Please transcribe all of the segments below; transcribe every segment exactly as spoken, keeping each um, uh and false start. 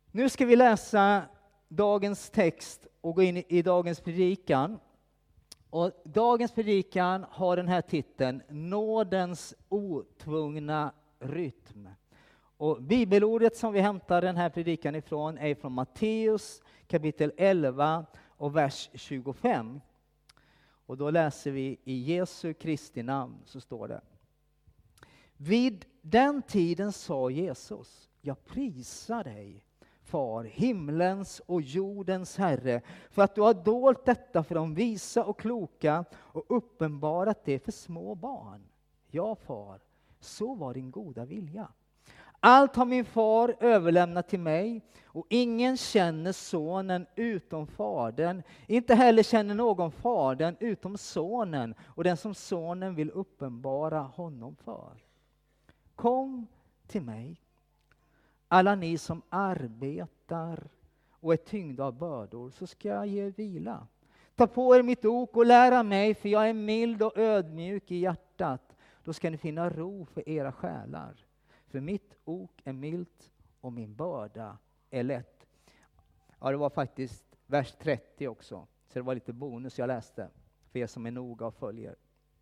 Nu ska vi läsa dagens text och gå in i dagens predikan. Och dagens predikan har den här titeln: Nådens otvungna rytm. Och bibelordet som vi hämtar den här predikan ifrån är från Matteus kapitel elva och vers tjugofem. Och då läser vi i Jesu Kristi namn, så står det: Vid den tiden sa Jesus: Jag prisar dig, Far, himlens och jordens Herre, för att du har dolt detta för de visa och kloka och uppenbarat det för små barn. Ja, Far, så var din goda vilja. Allt har min far överlämnat till mig, och ingen känner sonen utom fadern. Inte heller känner någon fadern utom sonen, och den som sonen vill uppenbara honom för. Kom till mig, alla ni som arbetar och är tyngda av bördor, så ska jag ge er vila. Ta på er mitt ok och lära mig, för jag är mild och ödmjuk i hjärtat. Då ska ni finna ro för era själar. För mitt ok är milt och min börda är lätt. Ja, det var faktiskt vers trettio också. Så det var lite bonus jag läste för er som är noga och följer.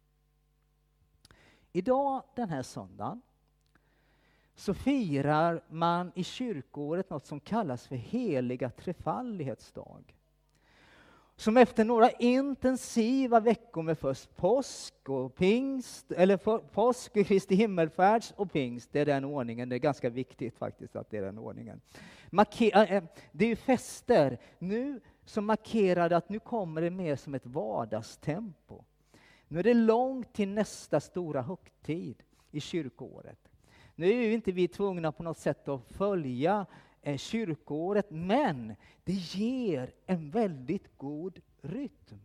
Idag, den här söndagen, så firar man i kyrkoåret något som kallas för heliga trefaldighetsdag. Som efter några intensiva veckor med först påsk och pingst, eller för, påsk och Kristi himmelfärds och pingst, det är den ordningen, det är ganska viktigt faktiskt att det är den ordningen. Marker, det är ju fester, nu som markerar att nu kommer det mer som ett vardagstempo. Nu är det långt till nästa stora högtid i kyrkoåret. Nu är ju inte vi tvungna på något sätt att följa eh, kyrkoåret, men det ger en väldigt god rytm.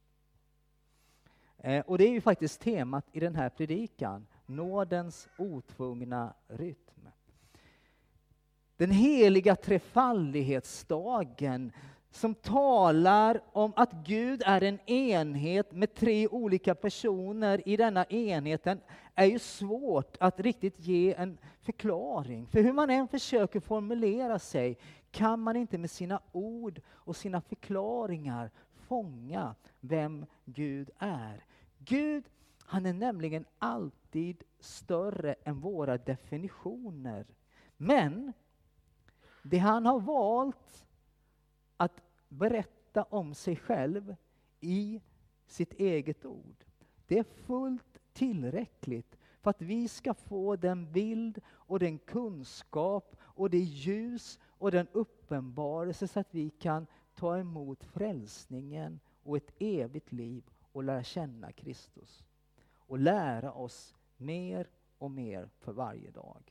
Eh, och det är ju faktiskt temat i den här predikan, nådens otvungna rytm. Den heliga trefaldighetsdagen som talar om att Gud är en enhet med tre olika personer i denna enheten, är ju svårt att riktigt ge en förklaring. För hur man än försöker formulera sig kan man inte med sina ord och sina förklaringar fånga vem Gud är. Gud, han är nämligen alltid större än våra definitioner. Men det han har valt att berätta om sig själv i sitt eget ord, det är fullt tillräckligt för att vi ska få den bild och den kunskap och det ljus och den uppenbarelse så att vi kan ta emot frälsningen och ett evigt liv och lära känna Kristus och lära oss mer och mer för varje dag.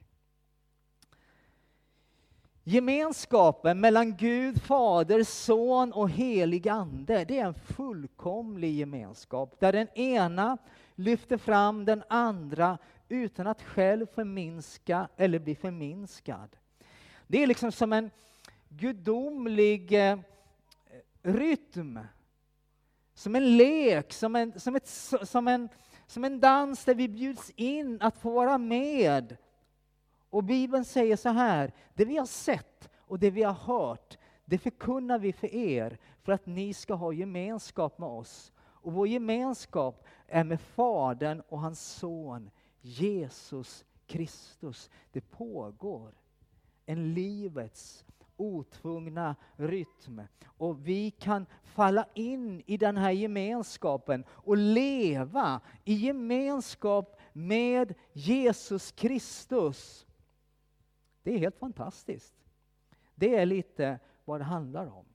Gemenskapen mellan Gud, Fader, Son och helig Ande, det är en fullkomlig gemenskap där den ena lyfter fram den andra utan att själv förminska eller bli förminskad. Det är liksom som en gudomlig eh, rytm, som en lek, som en, som, ett, som, en, som en dans där vi bjuds in att få vara med. Och Bibeln säger så här: det vi har sett och det vi har hört, det förkunnar vi för er för att ni ska ha gemenskap med oss. Och vår gemenskap är med Fadern och hans son Jesus Kristus. Det pågår en livets otvungna rytm. Och vi kan falla in i den här gemenskapen och leva i gemenskap med Jesus Kristus. Det är helt fantastiskt. Det är lite vad det handlar om.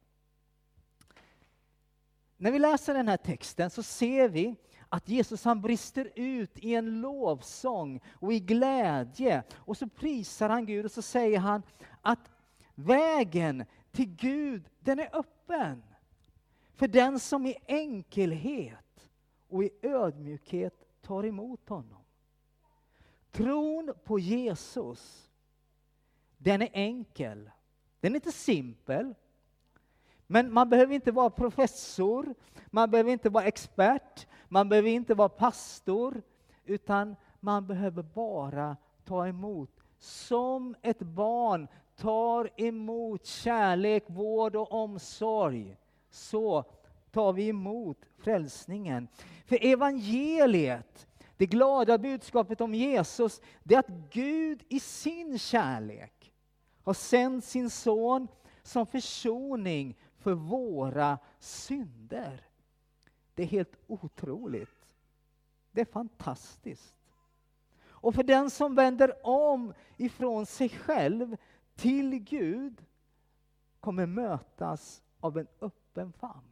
När vi läser den här texten så ser vi att Jesus han brister ut i en lovsång och i glädje. Och så prisar han Gud och så säger han att vägen till Gud, den är öppen. För den som i enkelhet och i ödmjukhet tar emot honom. Tron på Jesus, den är enkel. Den är inte simpel. Men man behöver inte vara professor, man behöver inte vara expert, man behöver inte vara pastor, utan man behöver bara ta emot som ett barn tar emot kärlek, vård och omsorg, så tar vi emot frälsningen. För evangeliet, det glada budskapet om Jesus, det är att Gud i sin kärlek har sänt sin son som försoning för våra synder. Det är helt otroligt. Det är fantastiskt. Och för den som vänder om ifrån sig själv till Gud kommer mötas av en öppen famn.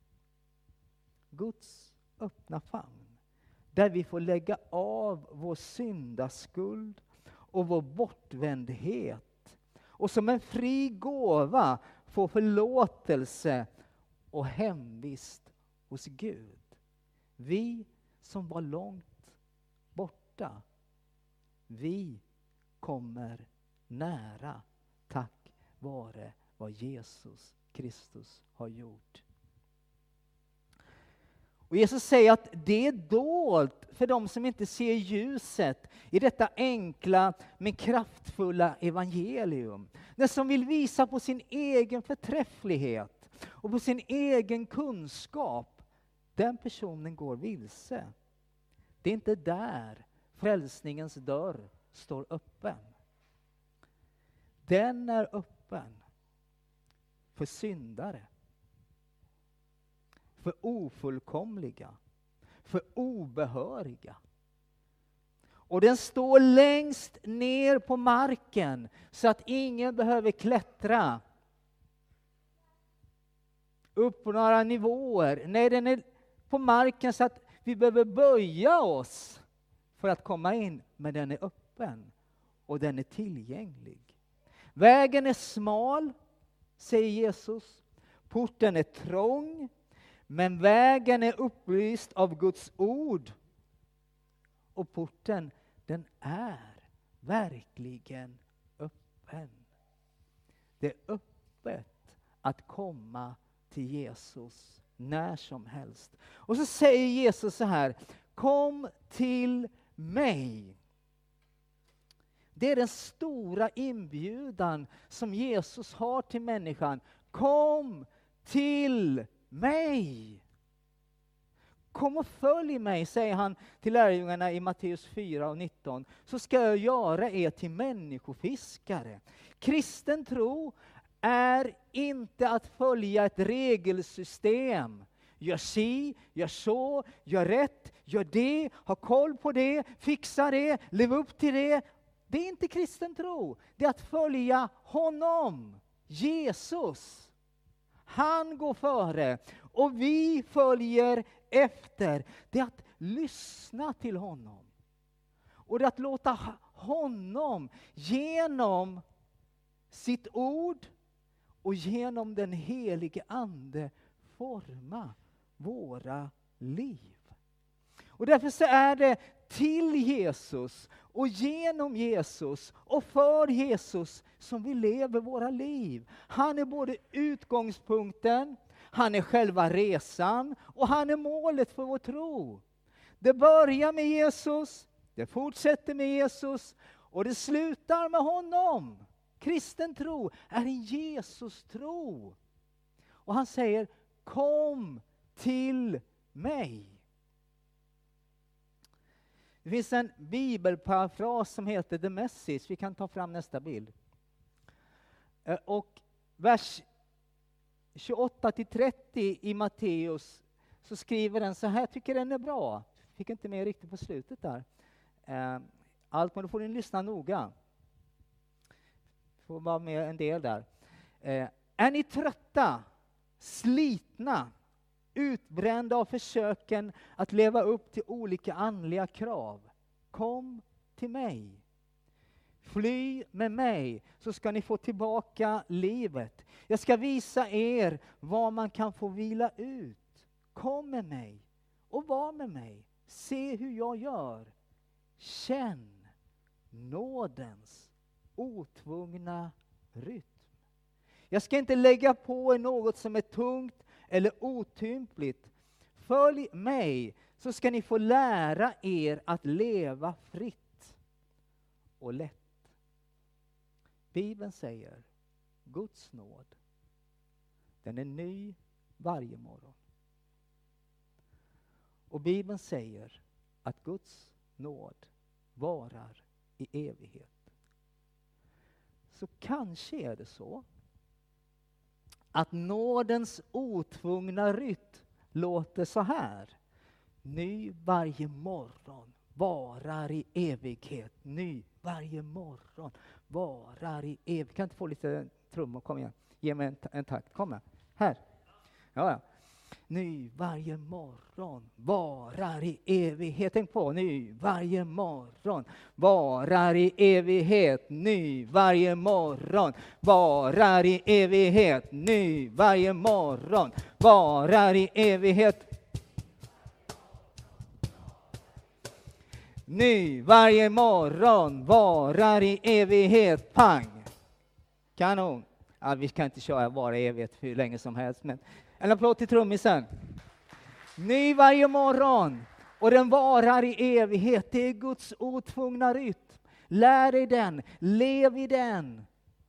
Guds öppna famn. Där vi får lägga av vår syndaskuld och vår bortvändhet. Och som en fri gåva få förlåtelse och hemvist hos Gud. Vi som var långt borta, vi kommer nära tack vare vad Jesus Kristus har gjort. Och Jesus säger att det är dolt för de som inte ser ljuset i detta enkla men kraftfulla evangelium. Den som vill visa på sin egen förträfflighet och på sin egen kunskap, den personen går vilse. Det är inte där frälsningens dörr står öppen. Den är öppen för syndare, för ofullkomliga, för obehöriga. Och den står längst ner på marken så att ingen behöver klättra upp på några nivåer. Nej, den är på marken så att vi behöver böja oss för att komma in, men den är öppen och den är tillgänglig. Vägen är smal, säger Jesus. Porten är trång, men vägen är upplyst av Guds ord. Och porten, den är verkligen öppen. Det är öppet att komma till Jesus när som helst. Och så säger Jesus så här: kom till mig. Det är den stora inbjudan som Jesus har till människan. Kom till mig. Kom och följ mig, säger han till lärjungarna i Matteus fyra och nitton. Så ska jag göra er till människofiskare. Kristen tro är inte att följa ett regelsystem. Gör si, gör så, gör rätt, gör det, ha koll på det, fixa det, lev upp till det. Det är inte kristen tro. Det är att följa honom, Jesus. Han går före och vi följer efter. Det är att lyssna till honom. Och det är att låta honom genom sitt ord och genom den helige ande forma våra liv. Och därför så är det till Jesus och genom Jesus och för Jesus som vi lever våra liv. Han är både utgångspunkten, han är själva resan och han är målet för vår tro. Det börjar med Jesus, det fortsätter med Jesus och det slutar med honom. Kristen tro är en Jesus-tro. Och han säger, kom till mig. Det finns en bibelparafras som heter The Message. Vi kan ta fram nästa bild. Och vers tjugoåtta till trettio i Matteus så skriver den så här, jag tycker den är bra. Fick inte med riktigt på slutet där. Allt, men då får ni lyssna noga. Får vara med en del där. Är ni trötta, slitna, utbrända av försöken att leva upp till olika andliga krav? Kom till mig. Fly med mig så ska ni få tillbaka livet. Jag ska visa er var man kan få vila ut. Kom med mig och var med mig. Se hur jag gör. Känn nådens otvungna rytm. Jag ska inte lägga på er något som är tungt eller otympligt. Följ mig så ska ni få lära er att leva fritt och lätt. Bibeln säger Guds nåd, den är ny varje morgon. Och Bibeln säger att Guds nåd varar i evighet. Så kanske är det så att nådens otvungna rytm låter så här. Ny varje morgon, varar i evighet. Ny varje morgon, varar i evighet. Kan inte få lite trummor? Kom igen. Ge mig en, en takt. Kom här. Här. Ja, ja. Ny varje morgon, varar i evighet. Tänk på, ny varje morgon, varar i evighet. Ny varje morgon, varar i evighet. Ny varje morgon, varar i evighet. Ny varje morgon, varar i evighet. Pang! Kanon! Ja, vi kan inte köra vara i evighet hur länge som helst, men en applåd till trummisen. Ny varje morgon, och den varar i evighet. Det är Guds otvungna rytm. Lär dig den, lev i den.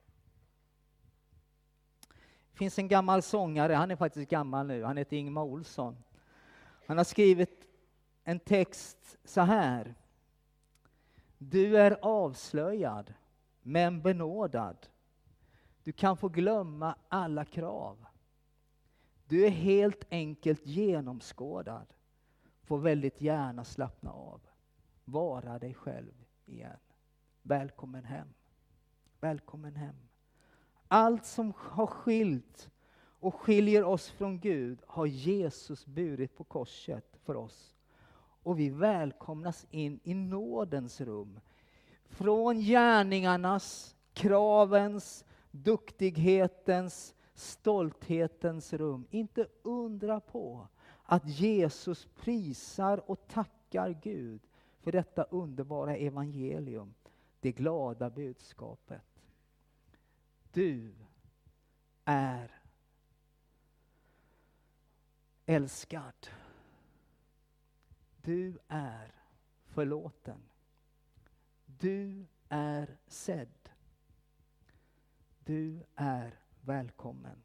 Det finns en gammal sångare, han är faktiskt gammal nu, han heter Ingemar Olsson. Han har skrivit en text så här. Du är avslöjad, men benådad. Du kan få glömma alla krav. Du är helt enkelt genomskådad. Får väldigt gärna slappna av. Vara dig själv igen. Välkommen hem. Välkommen hem. Allt som har skilt och skiljer oss från Gud har Jesus burit på korset för oss. Och vi välkomnas in i nådens rum. Från gärningarnas, kravens, duktighetens, stolthetens rum. Inte undra på att Jesus prisar och tackar Gud för detta underbara evangelium. Det glada budskapet. Du är älskad. Du är förlåten. Du är sedd. Du är välkommen.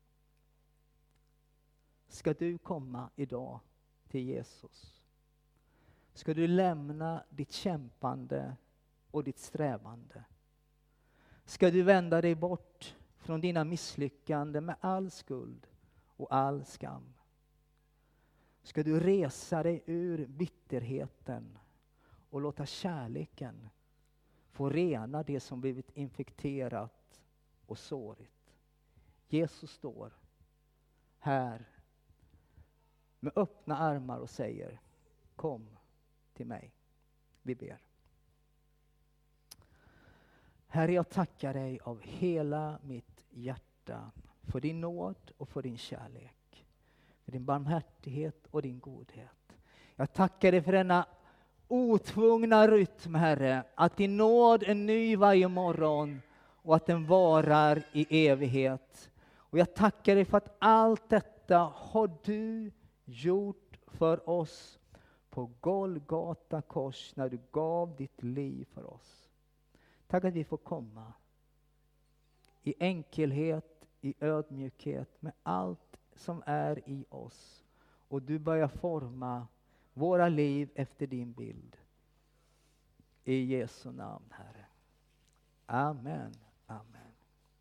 Ska du komma idag till Jesus? Ska du lämna ditt kämpande och ditt strävande? Ska du vända dig bort från dina misslyckanden med all skuld och all skam? Ska du resa dig ur bitterheten och låta kärleken få rena det som blivit infekterat och sårigt? Jesus står här med öppna armar och säger: kom till mig. Vi ber. Herre, jag tackar dig av hela mitt hjärta för din nåd och för din kärlek, för din barmhärtighet och din godhet. Jag tackar dig för denna otvungna rytm, Herre, att din nåd är ny varje morgon och att den varar i evighet. Och jag tackar dig för att allt detta har du gjort för oss på Golgata kors när du gav ditt liv för oss. Tack att vi får komma i enkelhet, i ödmjukhet med allt som är i oss. Och du börjar forma våra liv efter din bild. I Jesu namn, Herre. Amen. Amen.